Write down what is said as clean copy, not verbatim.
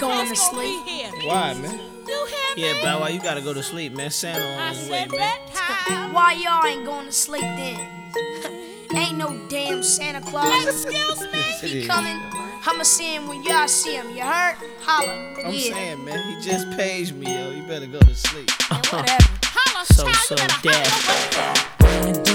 going to sleep. Why, man? Yeah, Bow Wow, you gotta go to sleep, man. Santa on his way, man. Why y'all ain't going to sleep then? Ain't no damn Santa Claus. Excuse me. He coming. I'ma see him when y'all see him. You heard? Holla. I'm Yeah. saying, man, he just paged me, yo. You better go to sleep. And whatever. Holla, So child, you better holla deaf. over there.